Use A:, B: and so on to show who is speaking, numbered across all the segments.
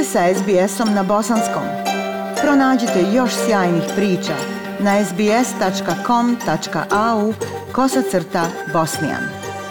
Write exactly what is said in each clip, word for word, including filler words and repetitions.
A: ste sa es be esom na bosanskom. Pronađite još sjajnih priča na es be es tačka com tačka a u kosacrta bosnijan.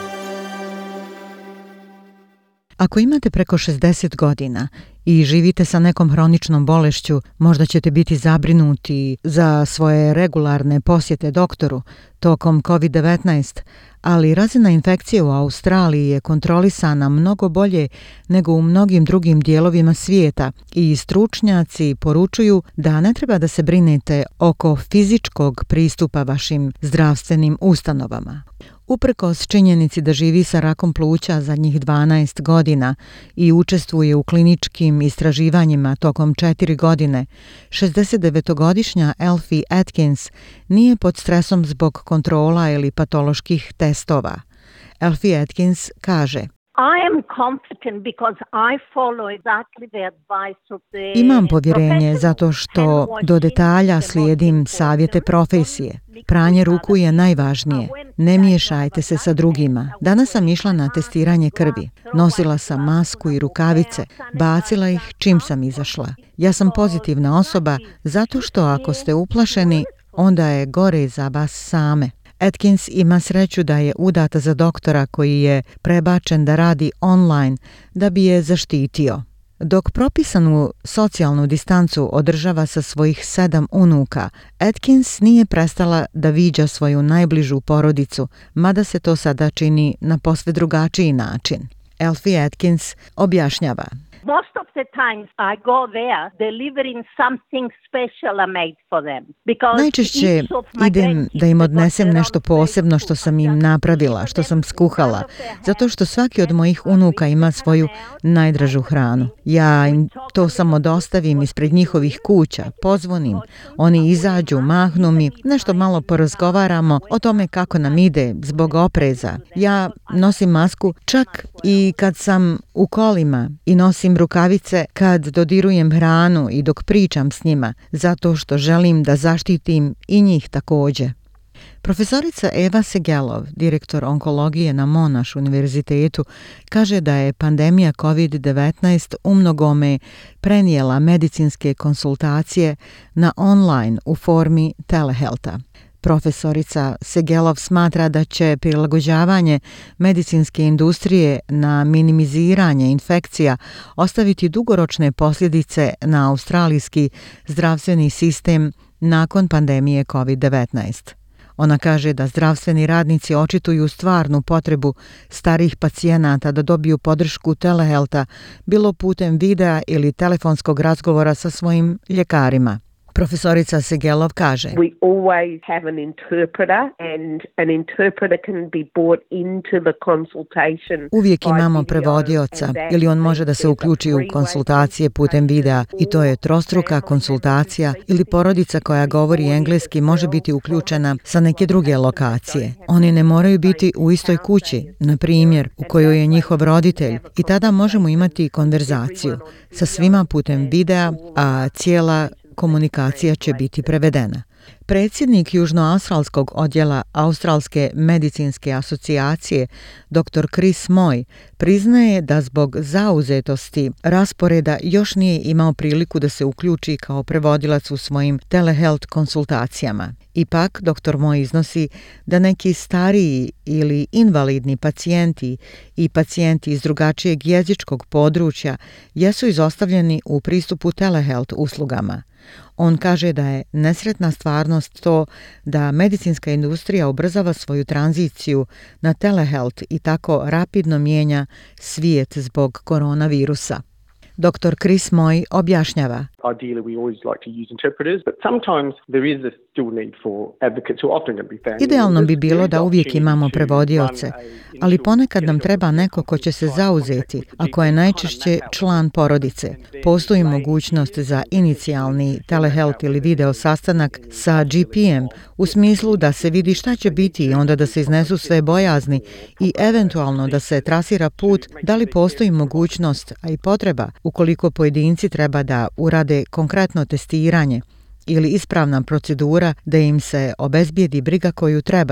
A: Ako imate preko šezdeset godina i živite sa nekom hroničnom bolešću, možda ćete biti zabrinuti za svoje regularne posjete doktoru tokom kovid devetnaest, ali razina infekcije u Australiji je kontrolisana mnogo bolje nego u mnogim drugim dijelovima svijeta i stručnjaci poručuju da ne treba da se brinete oko fizičkog pristupa vašim zdravstvenim ustanovama. Uprkos činjenici da živi sa rakom pluća zadnjih dvanaest godina i učestvuje u kliničkim istraživanjima tokom četiri godine, šezdesetdevetogodišnja Elfie Atkins nije pod stresom zbog kontrola ili patoloških testova. Elfie Atkins kaže:
B: I am confident because I follow exactly the advice of the
A: Imam povjerenje zato što do detalja slijedim savjete profesije. Pranje ruku je najvažnije. Ne miješajte se sa drugima. Danas sam išla na testiranje krvi. Nosila sam masku i rukavice. Bacila ih čim sam izašla. Ja sam pozitivna osoba zato što ako ste uplašeni, onda je gore za vas same. Atkins ima sreću da je udata za doktora koji je prebačen da radi online da bi je zaštitio. Dok propisanu socijalnu distancu održava sa svojih sedam unuka, Atkins nije prestala da viđa svoju najbližu porodicu, mada se to sada čini na posve drugačiji način. Elfie Atkins objašnjava:
B: Most of the times I go there delivering something special I made for them. Because
A: Najčešće idem da im odnesem nešto posebno što sam im napravila, što sam skuhala, zato što svaki od mojih unuka ima svoju najdražu hranu. Ja im to samo dostavim ispred njihovih kuća, pozvonim, oni izađu, mahnu mi, nešto malo porazgovaramo o tome kako nam ide zbog opreza. Ja nosim masku čak i kad sam u kolima i nosim rukavice kad dodirujem hranu i dok pričam s njima, zato što želim da zaštitim i njih također. Profesorica Eva Segelov, direktor onkologije na Monash univerzitetu, kaže da je pandemija kovid devetnaest umnogome prenijela medicinske konsultacije na online u formi telehealtha. Profesorica Segelov smatra da će prilagođavanje medicinske industrije na minimiziranje infekcija ostaviti dugoročne posljedice na australijski zdravstveni sistem nakon pandemije kovid devetnaest. Ona kaže da zdravstveni radnici očituju stvarnu potrebu starih pacijenata da dobiju podršku telehealtha, bilo putem videa ili telefonskog razgovora sa svojim ljekarima. Profesorica Segelov kaže:
C: We always have an interpreter and an interpreter can be brought into the consultation.
A: Uvijek imamo prevodioca ili on može da se uključi u konsultacije putem videa i to je trostruka konsultacija ili porodica koja govori engleski može biti uključena sa neke druge lokacije. Oni ne moraju biti u istoj kući, na primjer, u kojoj je njihov roditelj i tada možemo imati konverzaciju sa svima putem videa, a cijela komunikacija će biti prevedena. Predsjednik Južnoaustralskog odjela Australske medicinske asocijacije, doktor Chris Moy, priznaje da zbog zauzetosti rasporeda još nije imao priliku da se uključi kao prevodilac u svojim telehealth konsultacijama. Ipak, doktor Moy iznosi da neki stariji ili invalidni pacijenti i pacijenti iz drugačijeg jezičkog područja jesu izostavljeni u pristupu telehealth uslugama. On kaže da je nesretna stvarnost to da medicinska industrija ubrzava svoju tranziciju na telehealth i tako rapidno mijenja svijet zbog koronavirusa. doktor Chris Moy objašnjava:
D: Ideally, we always like to use interpreters, but sometimes there is a still need for advocates who are often going to be found.
A: Idealno bi bilo da uvijek imamo prevodioce, ali ponekad nam treba neko ko će se zauzeti, ako je najčešće član porodice. Postoji mogućnost za inicijalni telehealth ili video sastanak sa G P em u smislu da se vidi šta će biti i onda da se iznesu sve bojazni i eventualno da se trasira put da li postoji mogućnost, a i potreba, ukoliko pojedinci treba da urade konkretno testiranje ili ispravna procedura da im se obezbijedi briga koju trebaju.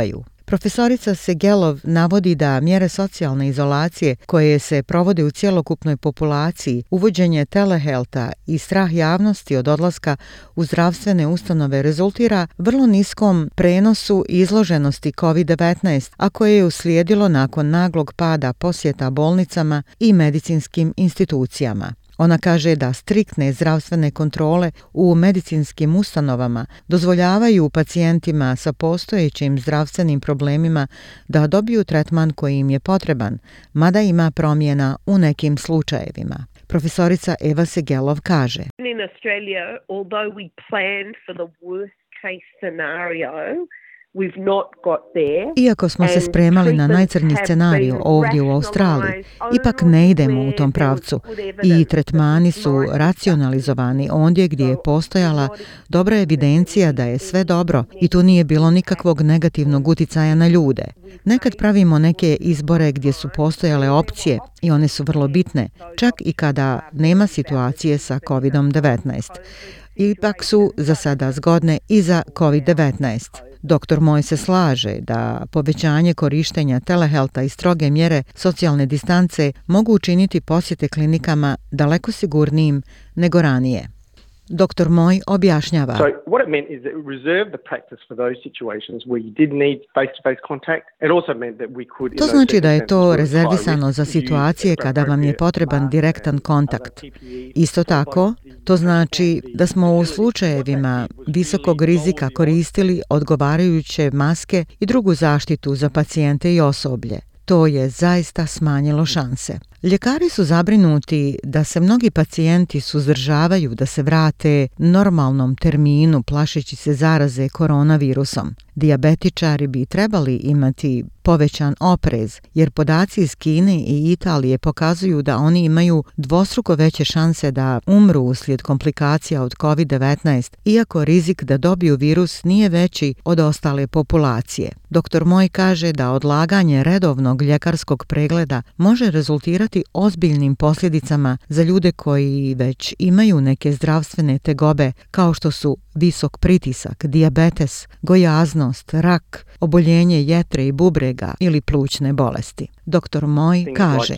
A: Profesorica Segelov navodi da mjere socijalne izolacije koje se provode u cjelokupnoj populaciji, uvođenje telehealtha i strah javnosti od odlaska u zdravstvene ustanove rezultira vrlo niskom prenosu izloženosti kovid devetnaest, a koje je uslijedilo nakon naglog pada posjeta bolnicama i medicinskim institucijama. Ona kaže da striktne zdravstvene kontrole u medicinskim ustanovama dozvoljavaju pacijentima sa postojećim zdravstvenim problemima da dobiju tretman koji im je potreban, mada ima promjena u nekim slučajevima. Profesorica Eva Segelov kaže:
C: In Australia, although we planned for the worst case scenario, we've not got there.
A: Iako smo se spremali na najcrnji scenarij ovdje u Australiji, ipak ne idemo u tom pravcu i tretmani su racionalizovani ondje gdje je postojala dobra evidencija da je sve dobro i tu nije bilo nikakvog negativnog uticaja na ljude. Nekad pravimo neke izbore gdje su postojale opcije i one su vrlo bitne, čak i kada nema situacije sa kovid devetnaest. Ipak su za sada zgodne i za kovid devetnaest. Doktor Moj se slaže da povećanje korištenja telehealtha i stroge mjere socijalne distance mogu učiniti posjete klinikama daleko sigurnijim nego ranije. Doktor Moj objašnjava.
D: So what it meant is that it reserved the practice for those situations where you did need face-to-face contact. It also meant that we could.
A: To znači da je to rezervisano za situacije kada vam je potreban direktan kontakt. Isto tako, to znači da smo u slučajevima visokog rizika koristili odgovarajuće maske i drugu zaštitu za pacijente i osoblje. To je zaista smanjilo šanse. Ljekari su zabrinuti da se mnogi pacijenti suzdržavaju da se vrate normalnom terminu plašeći se zaraze koronavirusom. Dijabetičari bi trebali imati povećan oprez, jer podaci iz Kine i Italije pokazuju da oni imaju dvostruko veće šanse da umru uslijed komplikacija od kovid devetnaest, iako rizik da dobiju virus nije veći od ostale populacije. Doktor Moj kaže da odlaganje redovnog ljekarskog pregleda može rezultirati ozbiljnim posljedicama za ljude koji već imaju neke zdravstvene tegobe kao što su visok pritisak, dijabetes, gojaznost, rak, oboljenje jetre i bubrega ili plućne bolesti. Doktor Moj kaže: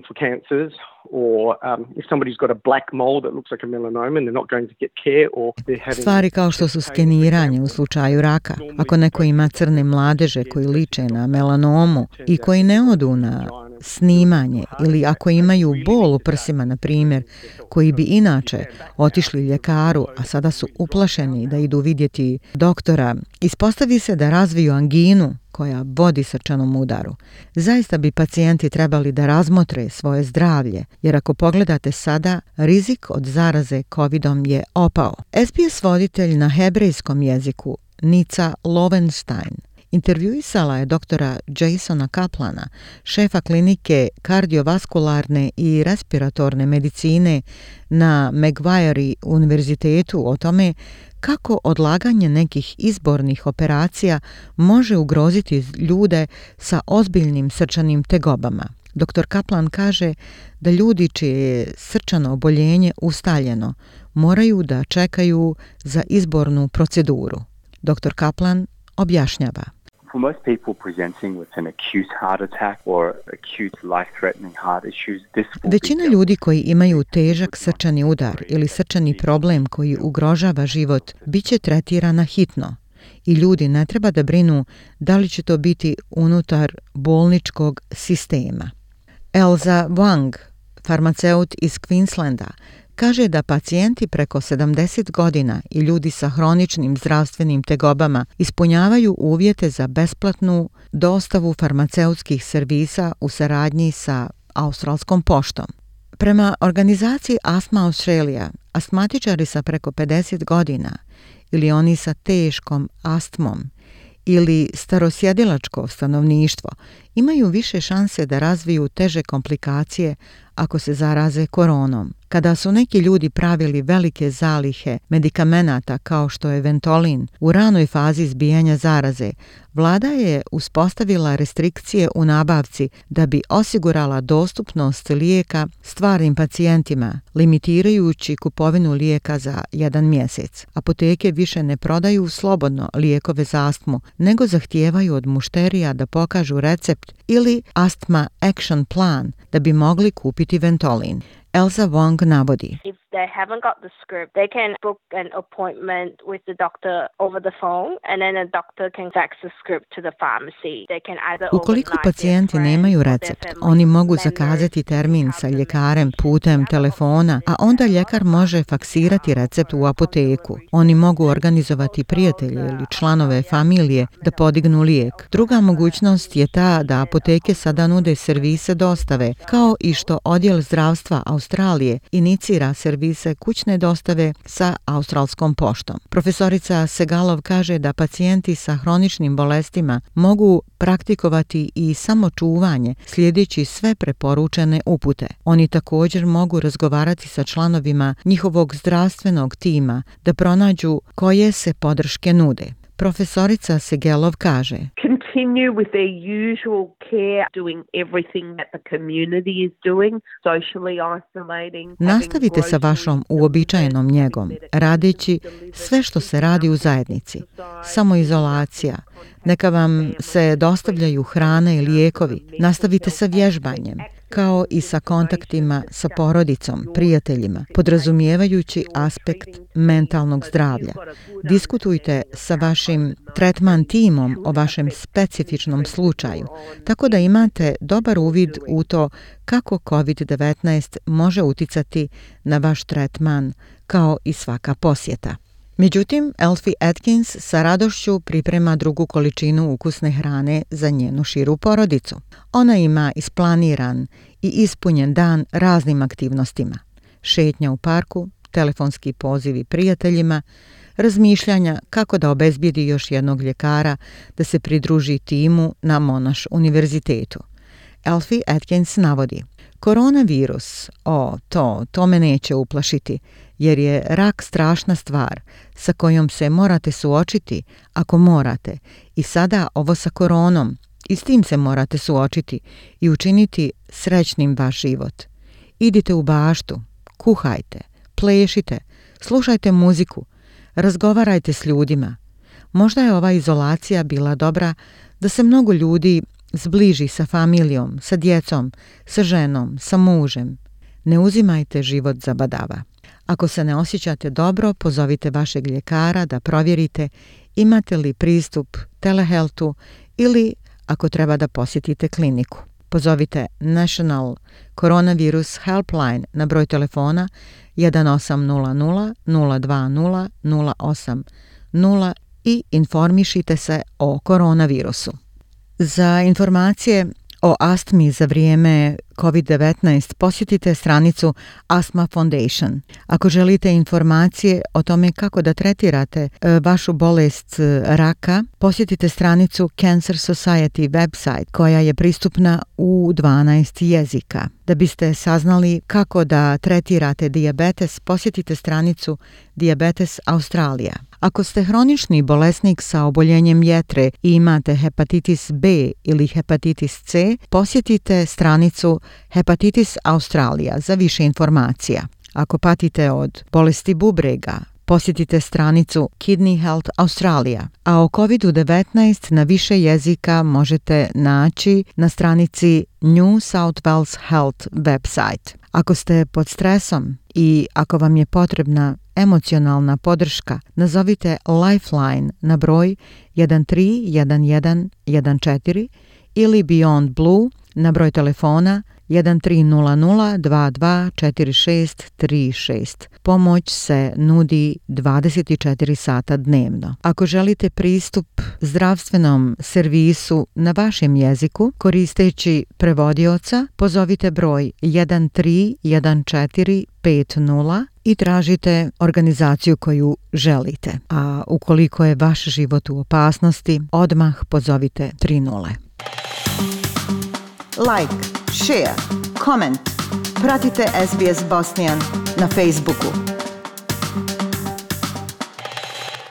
A: Stvari kao što su skeniranje u slučaju raka. Ako neko ima crne mladeže koji liče na melanomu i koji ne odu na snimanje, ili ako imaju bol u prsima, na primjer, koji bi inače otišli ljekaru, a sada su uplašeni da idu vidjeti doktora, ispostavi se da razviju anginu koja vodi srčanom udaru. Zaista bi pacijenti trebali da razmotre svoje zdravlje, jer ako pogledate sada, rizik od zaraze covidom je opao. S B S voditelj na hebrejskom jeziku Nica Lowenstein intervjuisala je doktora Jasona Kaplana, šefa klinike kardiovaskularne i respiratorne medicine na Macquarie univerzitetu o tome kako odlaganje nekih izbornih operacija može ugroziti ljude sa ozbiljnim srčanim tegobama. Doktor Kaplan kaže da ljudi čije je srčano oboljenje ustaljeno moraju da čekaju za izbornu proceduru. Doktor Kaplan objašnjava.
E: For most people presenting with an acute heart attack or acute life-threatening heart issues, this will
A: Većina ljudi koji imaju težak srčani udar ili srčani problem koji ugrožava život biće tretirana hitno i ljudi ne treba da brinu da li će to biti unutar bolničkog sistema. Elza Wang, farmaceut iz Queenslanda, kaže da pacijenti preko sedamdeset godina i ljudi sa hroničnim zdravstvenim tegobama ispunjavaju uvjete za besplatnu dostavu farmaceutskih servisa u saradnji sa Australskom poštom. Prema organizaciji Asthma Australia, astmatičari sa preko pedeset godina ili oni sa teškom astmom ili starosjedilačko stanovništvo imaju više šanse da razviju teže komplikacije ako se zaraze koronom. Kada su neki ljudi pravili velike zalihe medikamenata kao što je Ventolin u ranoj fazi izbijanja zaraze, vlada je uspostavila restrikcije u nabavci da bi osigurala dostupnost lijeka stvarnim pacijentima, limitirajući kupovinu lijeka za jedan mjesec. Apoteke više ne prodaju slobodno lijekove za astmu, nego zahtijevaju od mušterija da pokažu recept ili Asthma Action Plan da bi mogli kupiti Ventolin. Elsa Wong navodi.
F: If they haven't got the script, they can book an appointment with the doctor over the phone and then the doctor can fax the script to the pharmacy. They can either
A: Ukoliko pacijenti nemaju recept, oni mogu zakazati termin sa ljekarem putem telefona, a onda ljekar može faksirati recept u apoteku. Oni mogu organizovati prijatelje ili članove familije da podignu lijek. Druga mogućnost je ta da apoteke sada nude servise dostave, kao i što odjel zdravstva Australije inicira servise kućne dostave sa australskom poštom. Profesorica Segalov kaže da pacijenti sa hroničnim bolestima mogu praktikovati i samočuvanje slijedeći sve preporučene upute. Oni također mogu razgovarati sa članovima njihovog zdravstvenog tima da pronađu koje se podrške nude. Profesorica Segelov kaže:
C: Continue with their usual care, doing everything that the community is doing, socially isolating.
A: Nastavite sa vašom uobičajenom njegom, radeći sve što se radi u zajednici. Samoizolacija. Neka vam se dostavljaju hrana i lijekovi. Nastavite sa vježbanjem, kao i sa kontaktima sa porodicom, prijateljima, podrazumijevajući aspekt mentalnog zdravlja. Diskutujte sa vašim tretman timom o vašem specifičnom slučaju, tako da imate dobar uvid u to kako kovid devetnaest može uticati na vaš tretman, kao i svaka posjeta. Međutim, Elfie Atkins sa radošću priprema drugu količinu ukusne hrane za njenu širu porodicu. Ona ima isplaniran i ispunjen dan raznim aktivnostima. Šetnja u parku, telefonski pozivi prijateljima, razmišljanja kako da obezbijedi još jednog ljekara da se pridruži timu na Monash univerzitetu. Elfie Atkins navodi: Koronavirus, o, to, to me neće uplašiti, jer je rak strašna stvar sa kojom se morate suočiti ako morate. I sada ovo sa koronom, i s tim se morate suočiti i učiniti srećnim vaš život. Idite u baštu, kuhajte, plešite, slušajte muziku, razgovarajte s ljudima. Možda je ova izolacija bila dobra da se mnogo ljudi zbliži sa familijom, sa djecom, sa ženom, sa mužem. Ne uzimajte život za badava. Ako se ne osjećate dobro, pozovite vašeg ljekara da provjerite imate li pristup telehealthu ili ako treba da posjetite kliniku. Pozovite National Coronavirus Helpline na broj telefona jedan osam nula nula nula dva nula nula osam nula i informišite se o koronavirusu. Za informacije o astmi za vrijeme kovid devetnaest posjetite stranicu Asthma Foundation. Ako želite informacije o tome kako da tretirate vašu bolest raka, posjetite stranicu Cancer Society website koja je pristupna u dvanaest jezika. Da biste saznali kako da tretirate dijabetes, posjetite stranicu Diabetes Australija. Ako ste hronični bolesnik sa oboljenjem jetre i imate hepatitis B ili hepatitis C, posjetite stranicu Hepatitis Australija za više informacija. Ako patite od bolesti bubrega, posjetite stranicu Kidney Health Australia, a o kovid devetnaest na više jezika možete naći na stranici New South Wales Health website. Ako ste pod stresom i ako vam je potrebna emocionalna podrška, nazovite Lifeline na broj jedan tri jedan jedan jedan četiri ili Beyond Blue na broj telefona jedan tri nula nula dva dva četiri šest tri šest. Pomoć se nudi dvadeset četiri sata dnevno. Ako želite pristup zdravstvenom servisu na vašem jeziku koristeći prevodioca, pozovite broj jedan tri jedan četiri pet nula i tražite organizaciju koju želite. A ukoliko je vaš život u opasnosti, odmah pozovite tri nula. like, share, comment. Pratite S B S Bosnian na Facebooku.